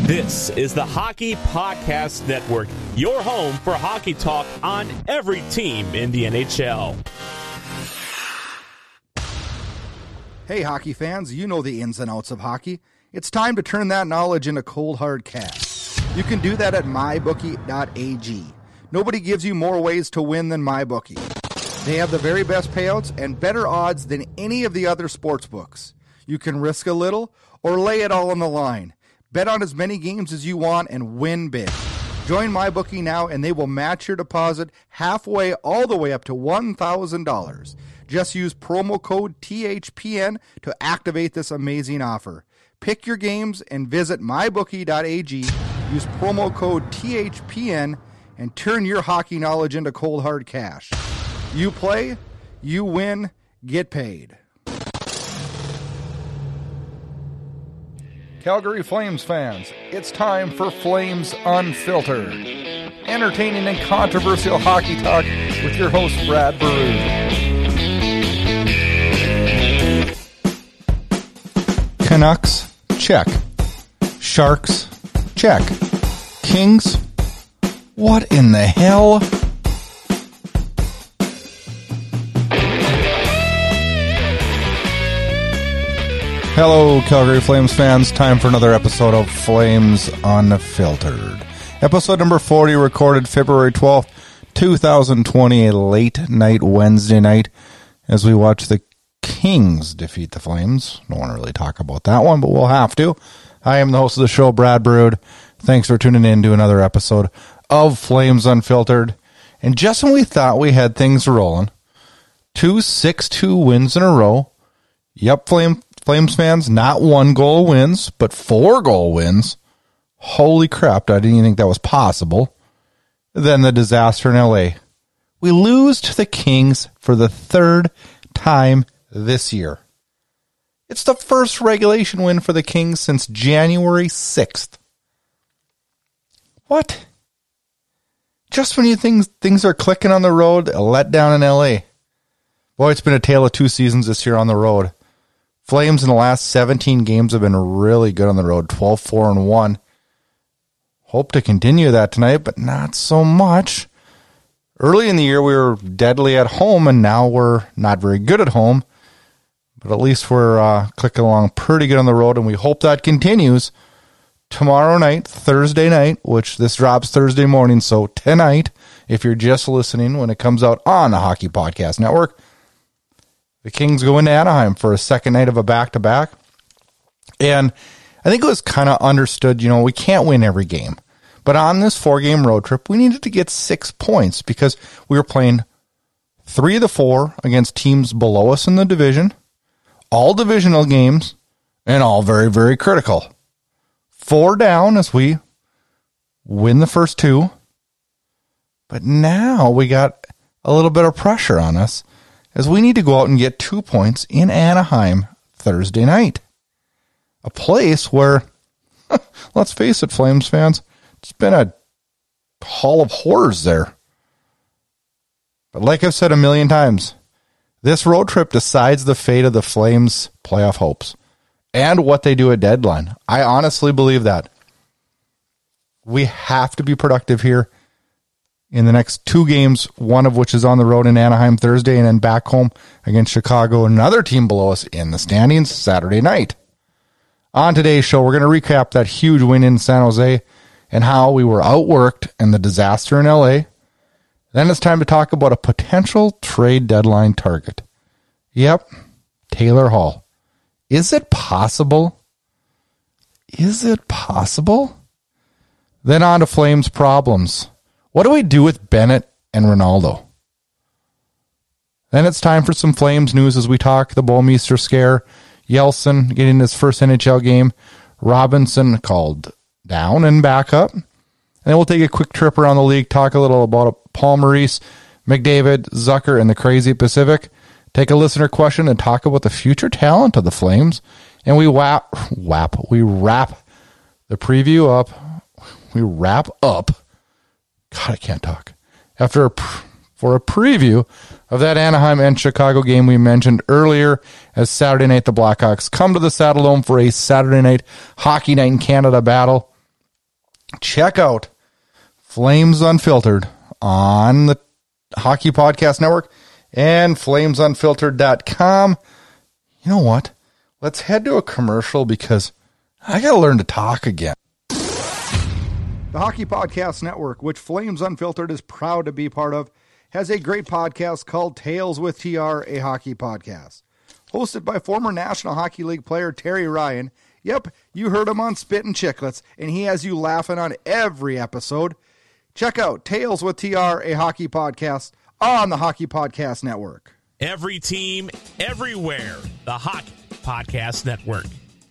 This is the Hockey Podcast Network, your home for hockey talk on every team in the NHL. Hey, hockey fans, you know the ins and outs of hockey. It's time to turn that knowledge into cold, hard cash. You can do that at mybookie.ag. Nobody gives you more ways to win than MyBookie. They have the very best payouts and better odds than any of the other sports books. You can risk a little or lay it all on the line. Bet on as many games as you want and win big. Join MyBookie now and they will match your deposit halfway all the way up to $1,000. Just use promo code THPN to activate this amazing offer. Pick your games and visit mybookie.ag. Use promo code THPN and turn your hockey knowledge into cold hard cash. You play, you win, get paid. Calgary Flames fans, it's time for Flames Unfiltered. Entertaining and controversial hockey talk with your host, Brad Baroud. Canucks, check. Sharks, check. Kings, what in the hell? Hello, Calgary Flames fans. Time for another episode of Flames Unfiltered. Episode number 40, recorded February 12th, 2020, a late night Wednesday night, as we watch the Kings defeat the Flames. Don't want to really talk about that one, but we'll have to. I am the host of the show, Brad Baroud. Thanks for tuning in to another episode of Flames Unfiltered. And just when we thought we had things rolling, 2 6-2 wins in a row. Yep, Flames fans, not 1-goal wins, but 4-goal wins. Holy crap, I didn't even think that was possible. Then the disaster in LA. We lose to the Kings for the third time this year. It's the first regulation win for the Kings since January 6th. What? Just when you think things are clicking on the road, a letdown in LA. Boy, it's been a tale of two seasons this year on the road. Flames in the last 17 games have been really good on the road, 12-4-1. Hope to continue that tonight, but not so much. Early in the year, we were deadly at home, and now we're not very good at home. But at least we're clicking along pretty good on the road, and we hope that continues. Tomorrow night, Thursday night, which this drops Thursday morning, so tonight, if you're just listening when it comes out on the Hockey Podcast Network, the Kings go into Anaheim for a second night of a back-to-back. And I think it was kind of understood, we can't win every game. But on this 4-game road trip, we needed to get 6 points because we were playing 3 of the 4 against teams below us in the division, all divisional games, and all very, very critical. 4 down as we win the first 2. But now we got a little bit of pressure on us, as we need to go out and get 2 points in Anaheim Thursday night. A place where, let's face it, Flames fans, it's been a hall of horrors there. But like I've said a million times, this road trip decides the fate of the Flames' playoff hopes and what they do at deadline. I honestly believe that. We have to be productive here in the next 2 games, one of which is on the road in Anaheim Thursday and then back home against Chicago, another team below us in the standings Saturday night. On today's show, we're going to recap that huge win in San Jose and how we were outworked and the disaster in LA. Then it's time to talk about a potential trade deadline target. Yep, Taylor Hall. Is it possible? Is it possible? Then on to Flames problems. What do we do with Bennett and Ronaldo? Then it's time for some Flames news as we talk the Bouwmeester scare, Yeltsin getting his first NHL game, Robinson called down and back up. And then we'll take a quick trip around the league, talk a little about Paul Maurice, McDavid, Zucker, and the Crazy Pacific. Take a listener question and talk about the future talent of the Flames. And we wrap the preview up. We wrap up. God, I can't talk. For a preview of that Anaheim and Chicago game we mentioned earlier, as Saturday night the Blackhawks come to the Saddledome for a Saturday night Hockey Night in Canada battle. check out Flames Unfiltered on the Hockey Podcast Network and flamesunfiltered.com. You know what? Let's head to a commercial because I got to learn to talk again. The Hockey Podcast Network, which Flames Unfiltered is proud to be part of, has a great podcast called Tales with TR, a hockey podcast. Hosted by former National Hockey League player Terry Ryan. Yep, you heard him on Spit and Chicklets, and he has you laughing on every episode. Check out Tales with TR, a hockey podcast on the Hockey Podcast Network. Every team, everywhere. The Hockey Podcast Network.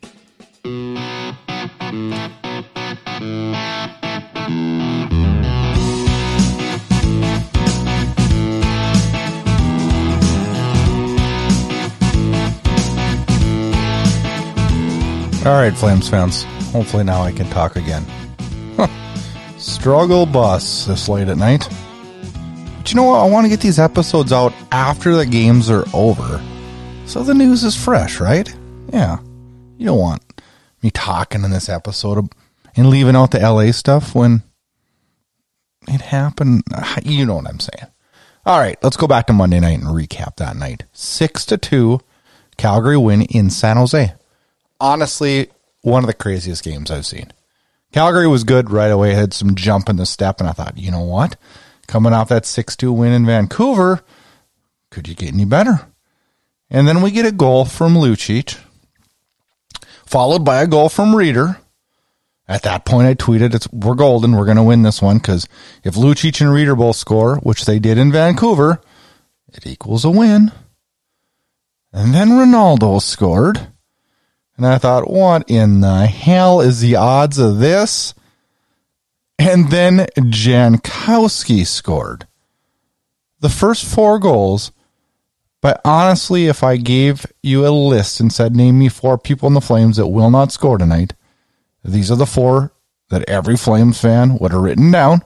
All right, Flames fans. Hopefully now I can talk again. Struggle bus this late at night. But you know what? I want to get these episodes out after the games are over, so the news is fresh, right? Yeah. You don't want me talking in this episode and leaving out the LA stuff when it happened. You know what I'm saying. All right, let's go back to Monday night and recap that night. 6-2 Calgary win in San Jose. Honestly, one of the craziest games I've seen. Calgary was good right away, had some jump in the step, and I thought, you know what? Coming off that 6-2 win in Vancouver, could you get any better? And then we get a goal from Lucic, followed by a goal from Reeder. At that point, I tweeted, we're golden, we're going to win this one, because if Lucic and Reeder both score, which they did in Vancouver, it equals a win. And then Ronaldo scored. And I thought, what in the hell is the odds of this? And then Jankowski scored. The first 4 goals, but honestly, if I gave you a list and said, name me 4 people in the Flames that will not score tonight, these are the 4 that every Flames fan would have written down.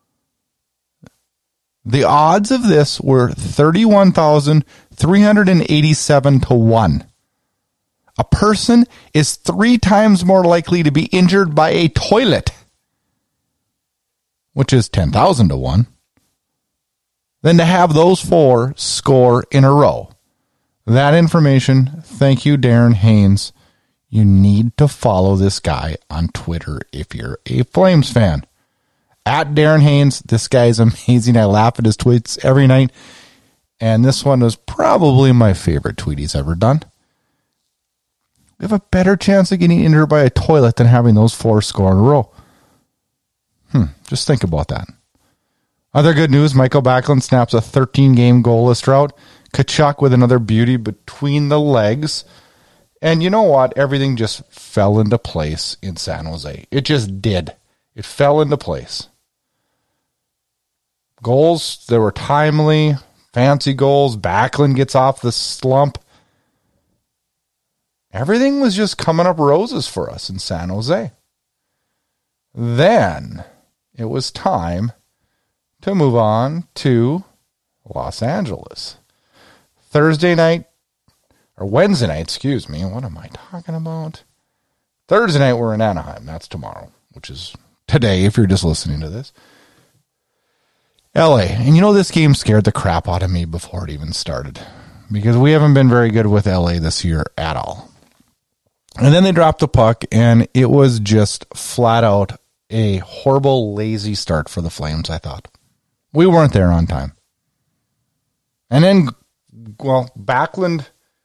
The odds of this were 31,387 to 1. A person is 3 times more likely to be injured by a toilet, which is 10,000 to 1, than to have those 4 score in a row. That information, thank you, Darren Haynes. You need to follow this guy on Twitter if you're a Flames fan. At Darren Haynes, this guy is amazing. I laugh at his tweets every night, and this one was probably my favorite tweet he's ever done. We have a better chance of getting injured by a toilet than having those 4 score in a row. Just think about that. Other good news, Michael Backlund snaps a 13-game goalless drought. Tkachuk with another beauty between the legs. And you know what? Everything just fell into place in San Jose. It just did. It fell into place. Goals, they were timely, fancy goals. Backlund gets off the slump. Everything was just coming up roses for us in San Jose. Then it was time to move on to Los Angeles. Wednesday night, excuse me. What am I talking about? Thursday night, we're in Anaheim. That's tomorrow, which is today if you're just listening to this. LA. And you know, this game scared the crap out of me before it even started, because we haven't been very good with LA this year at all. And then they dropped the puck, and it was just flat out a horrible, lazy start for the Flames, I thought. We weren't there on time. And then, Backlund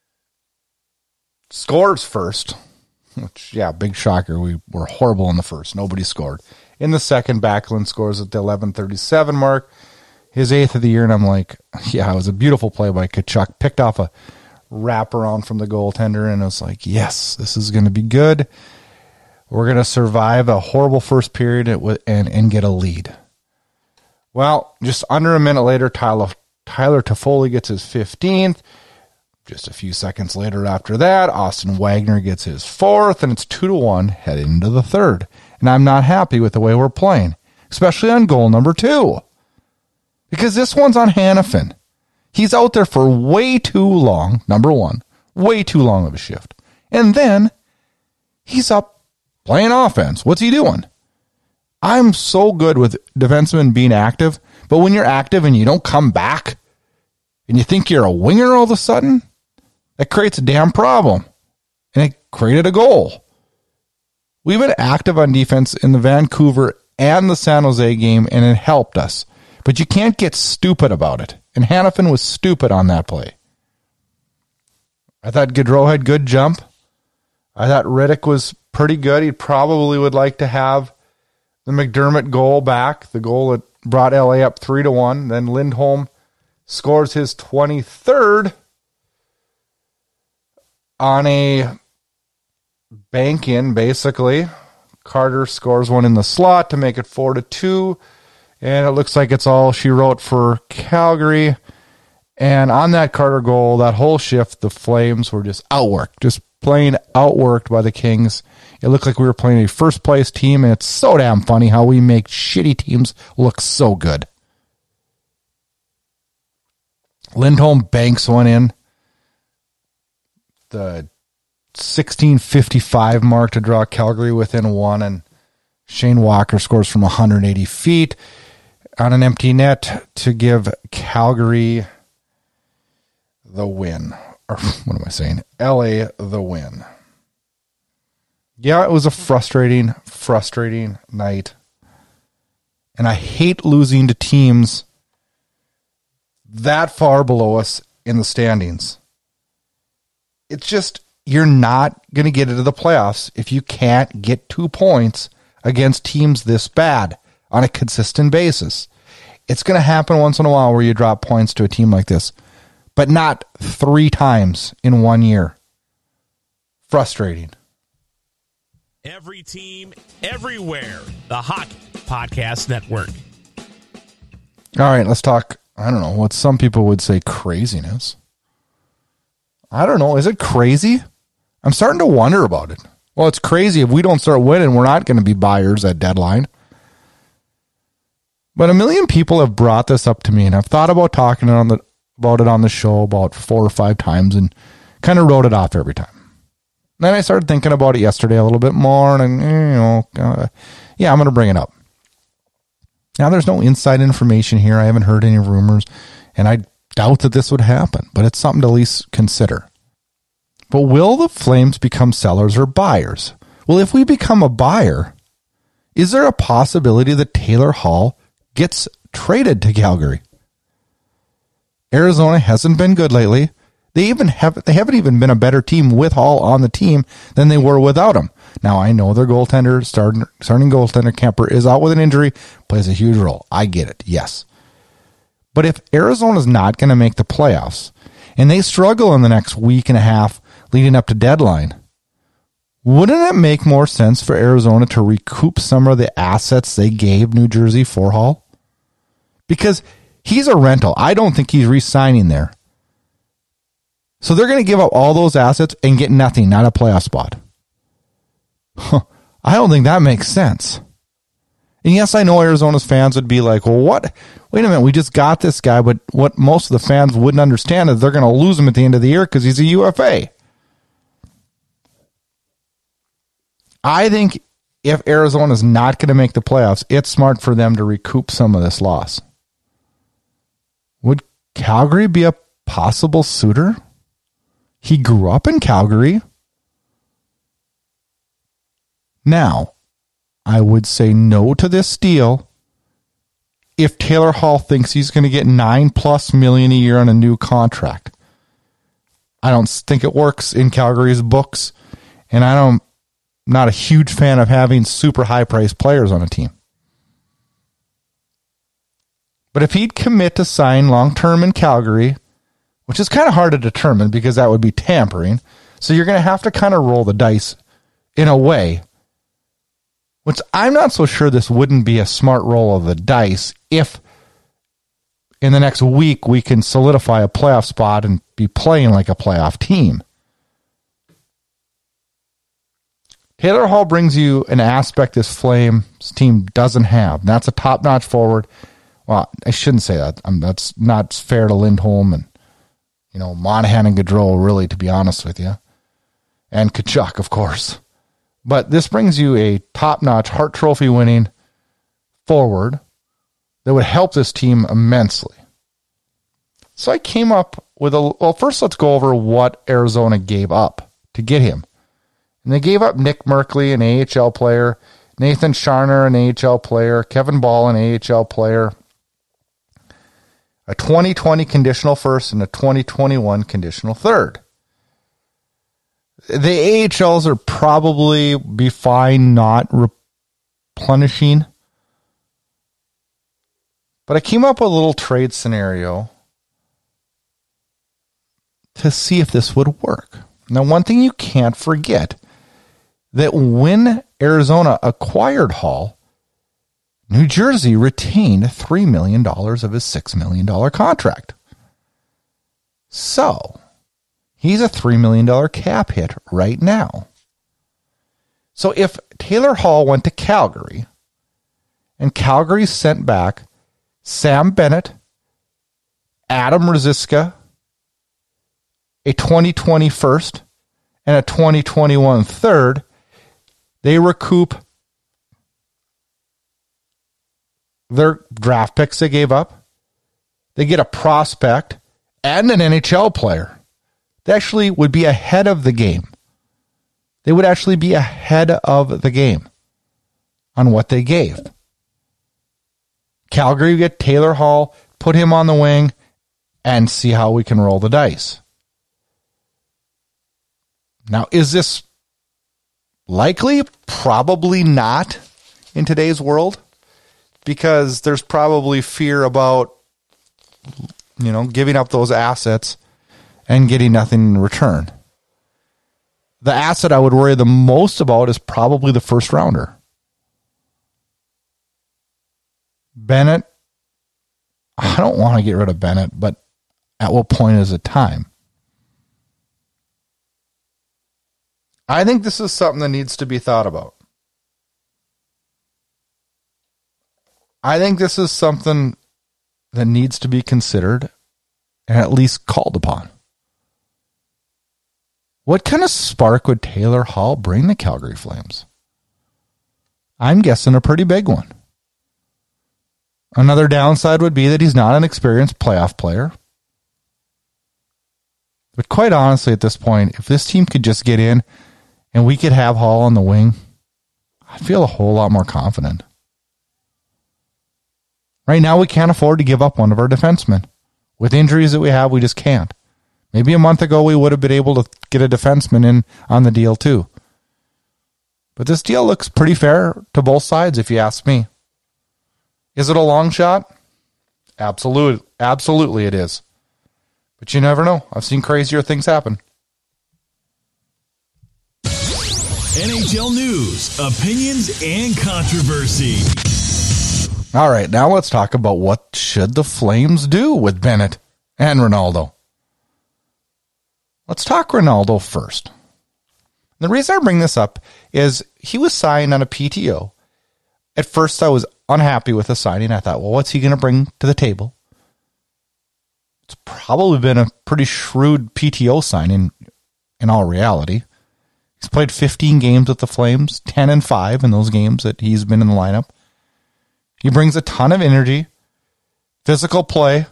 scores first, which, big shocker. We were horrible in the first. Nobody scored. In the second, Backlund scores at the 11:37 mark, his 8th of the year, and I'm like, it was a beautiful play by Tkachuk. Picked off a wraparound from the goaltender, and I was like, yes, this is going to be good. We're going to survive a horrible first period and get a lead. Well, just under a minute later, Tyler Toffoli gets his 15th. Just a few seconds later after that, Austin Wagner gets his 4th, and it's 2-1 heading into the 3rd. And I'm not happy with the way we're playing, especially on goal number 2. Because this one's on Hanifin. He's out there for way too long, number 1, way too long of a shift. And then he's up playing offense. What's he doing? I'm so good with defensemen being active, but when you're active and you don't come back and you think you're a winger all of a sudden, that creates a damn problem. And it created a goal. We've been active on defense in the Vancouver and the San Jose game, and it helped us. But you can't get stupid about it. And Hanifin was stupid on that play. I thought Gaudreau had good jump. I thought Riddick was pretty good. He probably would like to have the McDermott goal back, the goal that brought LA up 3-1. Then Lindholm scores his 23rd on a bank in, basically. Carter scores one in the slot to make it 4-2. And it looks like it's all she wrote for Calgary. And on that Carter goal, that whole shift, the Flames were just outworked, just plain outworked by the Kings. It looked like we were playing a first-place team, and it's so damn funny how we make shitty teams look so good. Lindholm banks one in. The 16:55 mark to draw Calgary within one, and Shane Walker scores from 180 feet on an empty net to give Calgary the win. Or what am I saying? LA the win. Yeah, it was a frustrating night. And I hate losing to teams that far below us in the standings. It's just, you're not going to get into the playoffs if you can't get 2 points against teams this bad on a consistent basis. It's going to happen once in a while where you drop points to a team like this, but not 3 times in 1 year. Frustrating. Every team, everywhere. The Hockey Podcast Network. All right, let's talk, I don't know, what some people would say craziness. I don't know. Is it crazy? I'm starting to wonder about it. Well, it's crazy. If we don't start winning, we're not going to be buyers at deadline. But a million people have brought this up to me, and I've thought about talking about it on the show about 4 or 5 times and kind of wrote it off every time. Then I started thinking about it yesterday a little bit more, and I'm going to bring it up. Now, there's no inside information here. I haven't heard any rumors, and I doubt that this would happen, but it's something to at least consider. But will the Flames become sellers or buyers? Well, if we become a buyer, is there a possibility that Taylor Hall gets traded to Calgary? Arizona hasn't been good lately. They haven't even been a better team with Hall on the team than they were without him. Now, I know their goaltender, starting goaltender Kemper, is out with an injury, plays a huge role. I get it, yes. But if Arizona's not going to make the playoffs, and they struggle in the next week and a half leading up to deadline, wouldn't it make more sense for Arizona to recoup some of the assets they gave New Jersey for Hall? Because he's a rental. I don't think he's re-signing there. So they're going to give up all those assets and get nothing, not a playoff spot. I don't think that makes sense. And yes, I know Arizona's fans would be like, well, what? Wait a minute, we just got this guy, but what most of the fans wouldn't understand is they're going to lose him at the end of the year because he's a UFA. I think if Arizona's not going to make the playoffs, it's smart for them to recoup some of this loss. Would Calgary be a possible suitor? He grew up in Calgary. Now, I would say no to this deal if Taylor Hall thinks he's going to get $9+ million a year on a new contract. I don't think it works in Calgary's books, and I'm not a huge fan of having super high-priced players on a team. But if he'd commit to sign long-term in Calgary, which is kind of hard to determine because that would be tampering, so you're going to have to kind of roll the dice in a way, which I'm not so sure this wouldn't be a smart roll of the dice if in the next week we can solidify a playoff spot and be playing like a playoff team. Taylor Hall brings you an aspect this Flames team doesn't have. And that's a top-notch forward. Well, I shouldn't say that. That's not fair to Lindholm and Monahan and Gaudreau, really, to be honest with you. And Tkachuk, of course. But this brings you a top-notch Hart Trophy winning forward that would help this team immensely. So I came up with first let's go over what Arizona gave up to get him. And they gave up Nick Merkley, an AHL player, Nathan Scharner, an AHL player, Kevin Ball, an AHL player, a 2020 conditional first and a 2021 conditional third. The AHLs are probably be fine not replenishing. But I came up with a little trade scenario to see if this would work. Now, one thing you can't forget, that when Arizona acquired Hall, New Jersey retained $3 million of his $6 million contract. So, he's a $3 million cap hit right now. So, if Taylor Hall went to Calgary, and Calgary sent back Sam Bennett, Adam Ruzicka, a 2020 first, and a 2021 third, they recoup their draft picks they gave up. They get a prospect and an NHL player. They actually would be ahead of the game. They would actually be ahead of the game on what they gave. Calgary, you get Taylor Hall, put him on the wing, and see how we can roll the dice. Now, is this likely? Probably not in today's world, because there's probably fear about, giving up those assets and getting nothing in return. The asset I would worry the most about is probably the first rounder. Bennett, I don't want to get rid of Bennett, but at what point is it time? I think this is something that needs to be thought about. I think this is something that needs to be considered and at least called upon. What kind of spark would Taylor Hall bring the Calgary Flames? I'm guessing a pretty big one. Another downside would be that he's not an experienced playoff player. But quite honestly, at this point, if this team could just get in and we could have Hall on the wing, I'd feel a whole lot more confident. Right now, we can't afford to give up one of our defensemen. With injuries that we have, we just can't. Maybe a month ago, we would have been able to get a defenseman in on the deal too. But this deal looks pretty fair to both sides, if you ask me. Is it a long shot? Absolutely it is. But you never know. I've seen crazier things happen. NHL news, opinions, and controversy. All right, now let's talk about what should the Flames do with Bennett and Ronaldo. Let's talk Ronaldo first. The reason I bring this up is he was signed on a PTO. At first, I was unhappy with the signing. I thought, well, what's he going to bring to the table? It's probably been a pretty shrewd PTO signing in all reality. He's played 15 games with the Flames, 10-5 in those games that he's been in the lineup. He brings a ton of energy, physical play.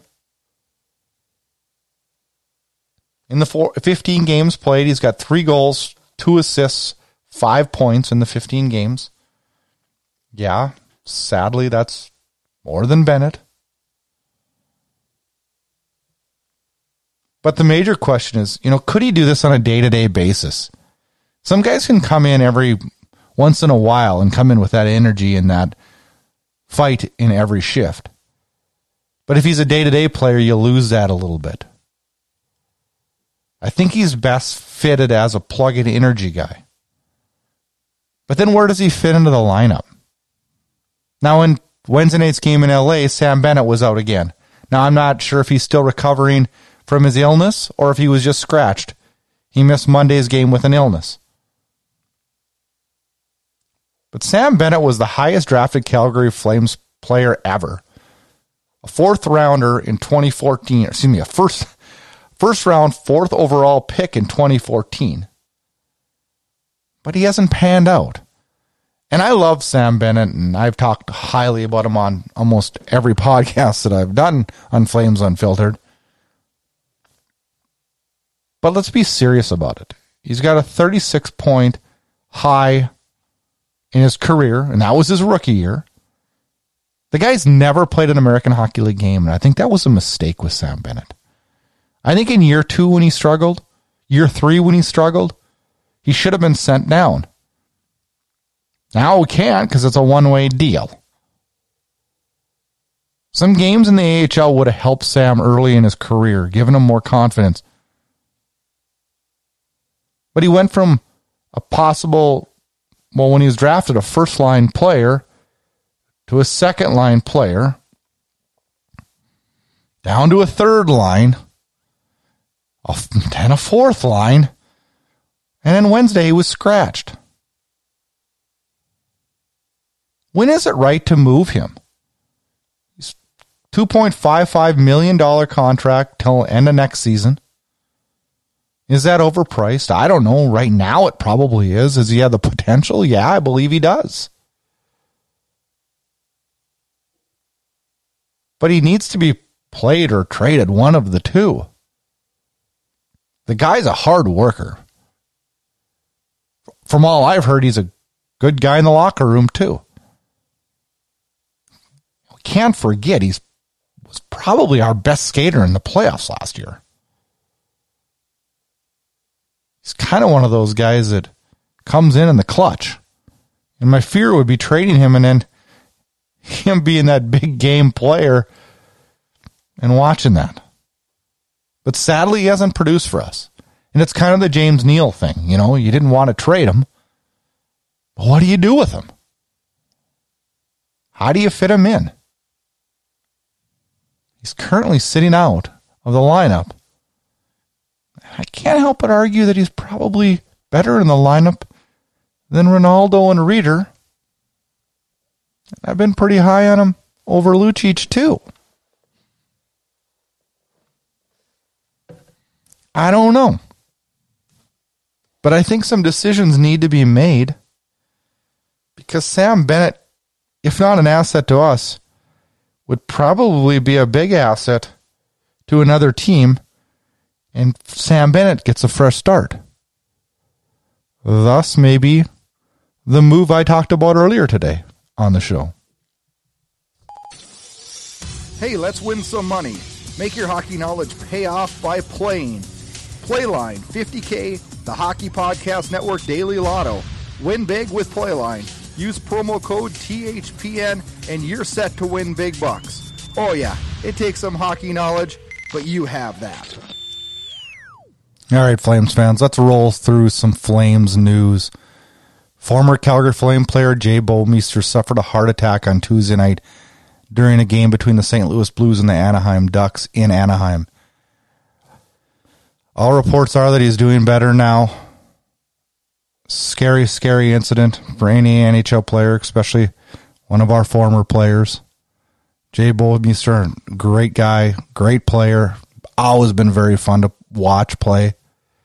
In the 15 games played, he's got 3 goals, 2 assists, 5 points in the 15 games. Yeah, sadly, that's more than Bennett. But the major question is, could he do this on a day-to-day basis? Some guys can come in every once in a while and come in with that energy and that fight in every shift. But if he's a day-to-day player, you lose that a little bit. I think he's best fitted as a plug-in energy guy. But then where does he fit into the lineup? Now, in Wednesday night's game in LA, Sam Bennett was out again. Now, I'm not sure if he's still recovering from his illness or if he was just scratched. He missed Monday's game with an illness. But Sam Bennett was the highest drafted Calgary Flames player ever. A 4th rounder in 2014. A first round, 4th overall pick in 2014. But he hasn't panned out. And I love Sam Bennett, and I've talked highly about him on almost every podcast that I've done on Flames Unfiltered. But let's be serious about it. He's got a 36-point high in his career, and that was his rookie year. The guy's never played an American Hockey League game, and I think that was a mistake with Sam Bennett. I think in year 2 when he struggled, year 3 when he struggled, he should have been sent down. Now we can't because it's a one-way deal. Some games in the AHL would have helped Sam early in his career, given him more confidence. But he went from a possible, when he was drafted, a first-line player to a second-line player, down to a third line, then a fourth line, and then Wednesday he was scratched. When is it right to move him? He's $2.55 million contract till end of next season. Is that overpriced? I don't know. Right now it probably is. Does he have the potential? Yeah, I believe he does. But he needs to be played or traded, one of the two. The guy's a hard worker. From all I've heard, he's a good guy in the locker room too. Can't forget he was probably our best skater in the playoffs last year. He's kind of one of those guys that comes in the clutch. And my fear would be trading him and then him being that big game player and watching that. But sadly, he hasn't produced for us. And it's kind of the James Neal thing. You know, you didn't want to trade him. But what do you do with him? How do you fit him in? He's currently sitting out of the lineup. I can't help but argue that he's probably better in the lineup than Ronaldo and Reeder. I've been pretty high on him over Lucic too. I don't know. But I think some decisions need to be made because Sam Bennett, if not an asset to us, would probably be a big asset to another team, and Sam Bennett gets a fresh start. Thus, maybe the move I talked about earlier today on the show. Hey, let's win some money. Make your hockey knowledge pay off by playing. Playline, $50K, the Hockey Podcast Network Daily Lotto. Win big with Playline. Use promo code THPN and you're set to win big bucks. Oh yeah, it takes some hockey knowledge, but you have that. All right, Flames fans, let's roll through some Flames news. Former Calgary Flame player Jay Bouwmeester suffered a heart attack on Tuesday night during a game between the St. Louis Blues and the Anaheim Ducks in Anaheim. All reports are that he's doing better now. Scary, scary incident for any NHL player, especially one of our former players. Jay Bouwmeester, great guy, great player. Always been very fun to watch play.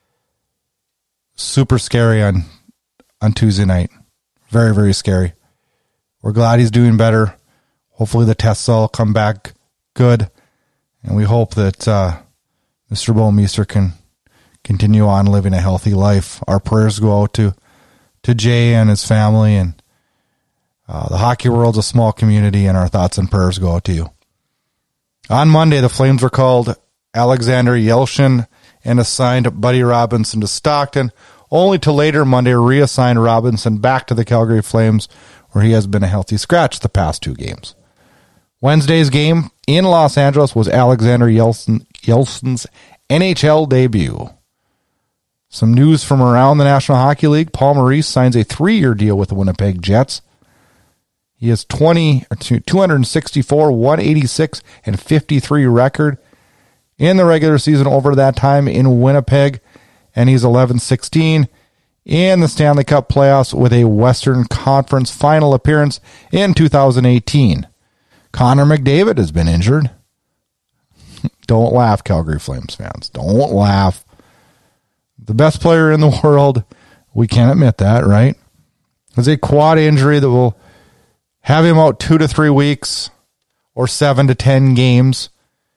Super scary on Tuesday night. Very, very scary. We're glad he's doing better. Hopefully the tests all come back good. And we hope that Mr. Bouwmeester can continue on living a healthy life. Our prayers go out to Jay and his family, and the hockey world's a small community, and our thoughts and prayers go out to you. On Monday, the Flames were called Alexander Yelchin and assigned Buddy Robinson to Stockton, only to later Monday reassign Robinson back to the Calgary Flames, where he has been a healthy scratch the past 2 games. Wednesday's game in Los Angeles was Alexander Yeltsin's NHL debut. Some news from around the National Hockey League. Paul Maurice signs a 3-year deal with the Winnipeg Jets. He has 264, 186, and 53 record in the regular season over that time in Winnipeg, and he's 11-16 in the Stanley Cup playoffs with a Western Conference final appearance in 2018. Connor McDavid has been injured. Don't laugh, Calgary Flames fans. Don't laugh. The best player in the world, we can't admit that, right? It's a quad injury that will have him out 2 to 3 weeks or 7 to 10 games.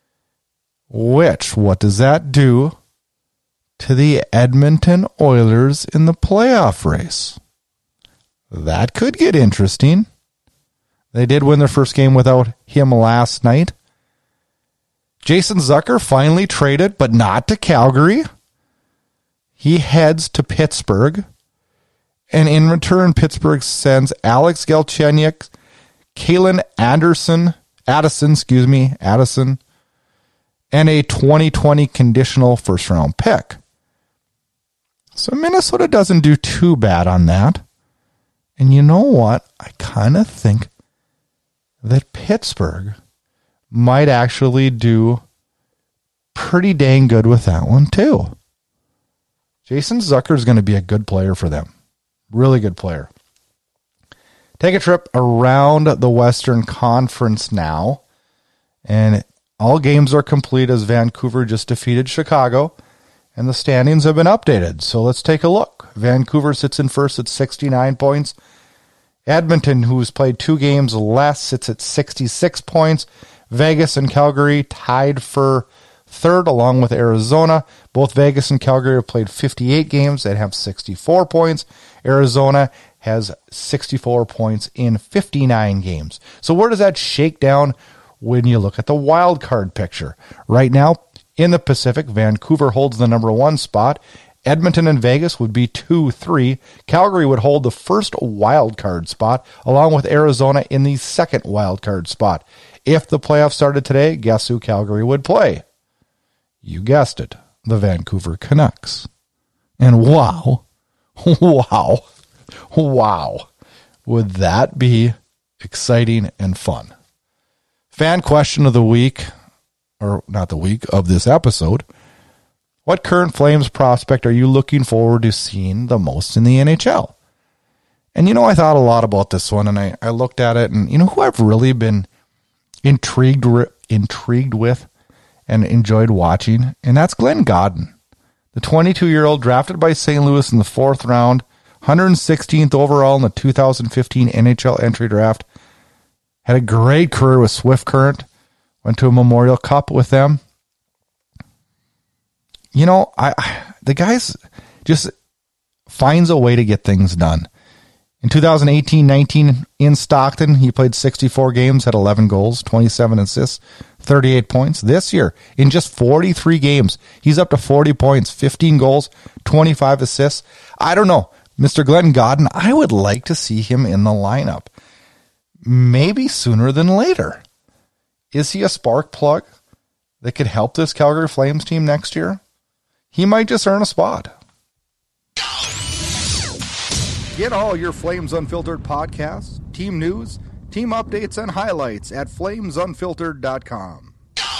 What does that do to the Edmonton Oilers in the playoff race? That could get interesting. They did win their first game without him last night. Jason Zucker finally traded, but not to Calgary. He heads to Pittsburgh. And in return, Pittsburgh sends Alex Galchenyuk, Kalen Addison, and a 2020 conditional first-round pick. So Minnesota doesn't do too bad on that. And you know what? I kind of think that Pittsburgh might actually do pretty dang good with that one too. Jason Zucker is going to be a good player for them. Really good player. Take a trip around the Western Conference now. And all games are complete as Vancouver just defeated Chicago. And the standings have been updated. So let's take a look. Vancouver sits in first at 69 points. Edmonton, who's played 2 games less, sits at 66 points. Vegas and Calgary tied for third along with Arizona. Both Vegas and Calgary have played 58 games and have 64 points. Arizona has 64 points in 59 games. So where does that shake down when you look at the wild card picture? Right now, in the Pacific, Vancouver holds the number 1 spot. Edmonton and Vegas would be 2-3. Calgary would hold the first wild card spot, along with Arizona in the second wild card spot. If the playoffs started today, guess who Calgary would play? You guessed it, the Vancouver Canucks. And wow, would that be exciting and fun? Fan question of the week, or not the week, of this episode. What current Flames prospect are you looking forward to seeing the most in the NHL? And I thought a lot about this one, and I looked at it, and who I've really been intrigued with and enjoyed watching, and that's Glenn Gaudin, the 22-year-old drafted by St. Louis in the 4th round, 116th overall in the 2015 NHL entry draft. Had a great career with Swift Current, went to a Memorial Cup with them. The guy's just finds a way to get things done. In 2018-19 in Stockton, he played 64 games, had 11 goals, 27 assists, 38 points. This year, in just 43 games, he's up to 40 points, 15 goals, 25 assists. I don't know. Mr. Glenn Gaudin, I would like to see him in the lineup. Maybe sooner than later. Is he a spark plug that could help this Calgary Flames team next year? He might just earn a spot. Get all your Flames Unfiltered podcasts, team news, team updates, and highlights at flamesunfiltered.com.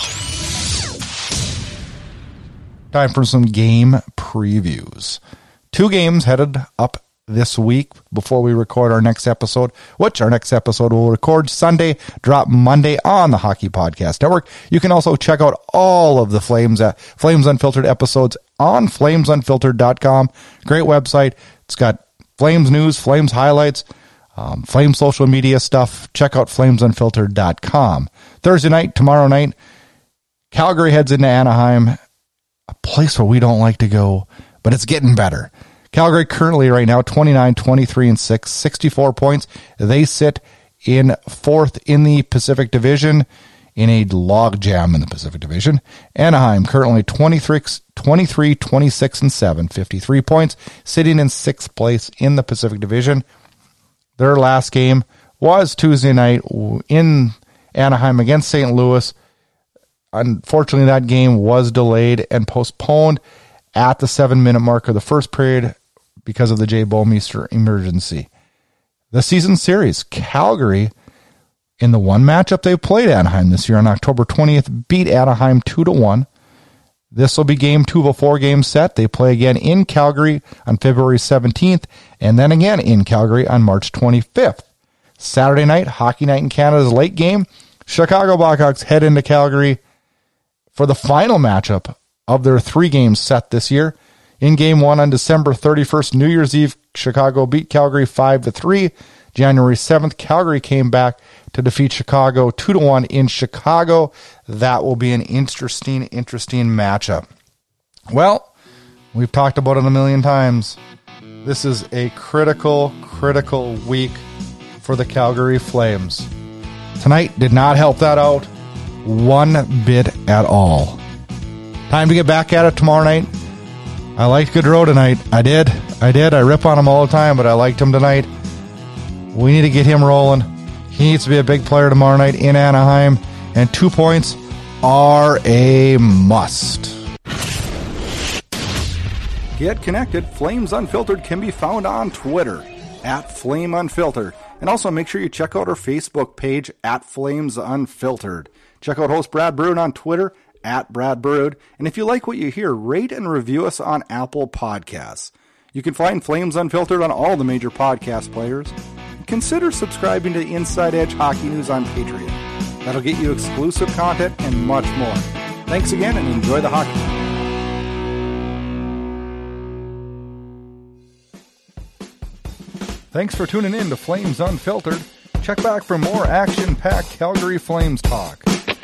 Time for some game previews. 2 games headed up this week before we record our next episode, which our next episode will record Sunday, drop Monday on the Hockey Podcast Network. You can also check out all of the Flames Unfiltered episodes on flamesunfiltered.com. Great website. It's got Flames news, Flames highlights, Flames social media stuff. Check out flamesunfiltered.com. Thursday night, tomorrow night, Calgary heads into Anaheim, a place where we don't like to go, but it's getting better. Calgary currently right now 29, 23, and 6, 64 points. They sit in 4th in the Pacific Division in a log jam in the Pacific Division. Anaheim currently 23, 26, and 7, 53 points, sitting in 6th place in the Pacific Division. Their last game was Tuesday night in Anaheim against St. Louis. Unfortunately, that game was delayed and postponed at the 7-minute mark of the first period because of the Jay Bouwmeester emergency. The season series, Calgary, in the one matchup they played Anaheim this year on October 20th, beat Anaheim 2-1. This will be game 2 of a 4-game set. They play again in Calgary on February 17th, and then again in Calgary on March 25th. Saturday night, Hockey Night in Canada's late game. Chicago Blackhawks head into Calgary for the final matchup of their 3-game set this year. In Game 1 on December 31st, New Year's Eve, Chicago beat Calgary 5-3. January 7th, Calgary came back to defeat Chicago 2-1 in Chicago. That will be an interesting matchup. Well, we've talked about it a million times. This is a critical week for the Calgary Flames. Tonight did not help that out one bit at all. Time to get back at it tomorrow night. I liked Gaudreau tonight. I did. I rip on him all the time, but I liked him tonight. We need to get him rolling. He needs to be a big player tomorrow night in Anaheim, and 2 points are a must. Get connected. Flames Unfiltered can be found on Twitter @FlameUnfiltered. And also make sure you check out our Facebook page @FlamesUnfiltered. Check out host Brad Brood on Twitter @BradBrood. And if you like what you hear, rate and review us on Apple Podcasts. You can find Flames Unfiltered on all the major podcast players. Consider subscribing to Inside Edge Hockey News on Patreon. That'll get you exclusive content and much more. Thanks again and enjoy the hockey. Thanks for tuning in to Flames Unfiltered. Check back for more action-packed Calgary Flames talk.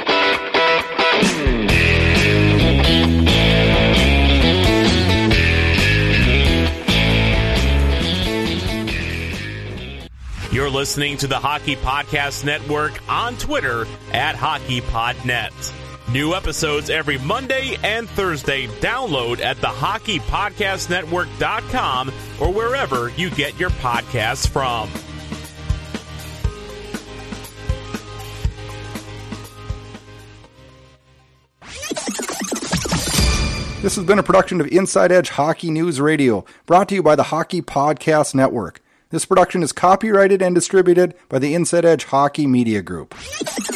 You're listening to the Hockey Podcast Network on Twitter @HockeyPodNet. New episodes every Monday and Thursday. Download at thehockeypodcastnetwork.com or wherever you get your podcasts from. This has been a production of Inside Edge Hockey News Radio, brought to you by the Hockey Podcast Network. This production is copyrighted and distributed by the Inside Edge Hockey Media Group.